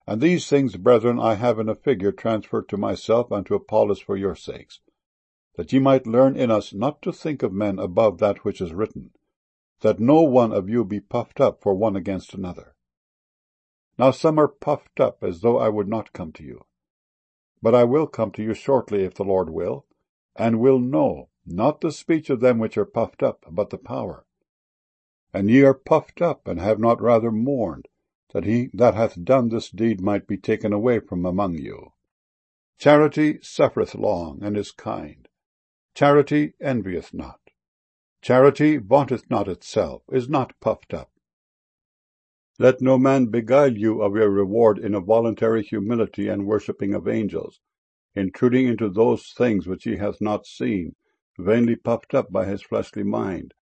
And these things, brethren, I have in a figure transferred to myself and to Apollos for your sakes, that ye might learn in us not to think of men above that which is written, that no one of you be puffed up for one against another. Now some are puffed up as though I would not come to you. But I will come to you shortly, if the Lord will, and will know, not the speech of them which are puffed up, but the power. And ye are puffed up, and have not rather mourned, that he that hath done this deed might be taken away from among you. Charity suffereth long, and is kind. Charity envieth not. Charity vaunteth not itself, is not puffed up. Let no man beguile you of your reward in a voluntary humility and worshipping of angels, intruding into those things which he hath not seen, vainly puffed up by his fleshly mind,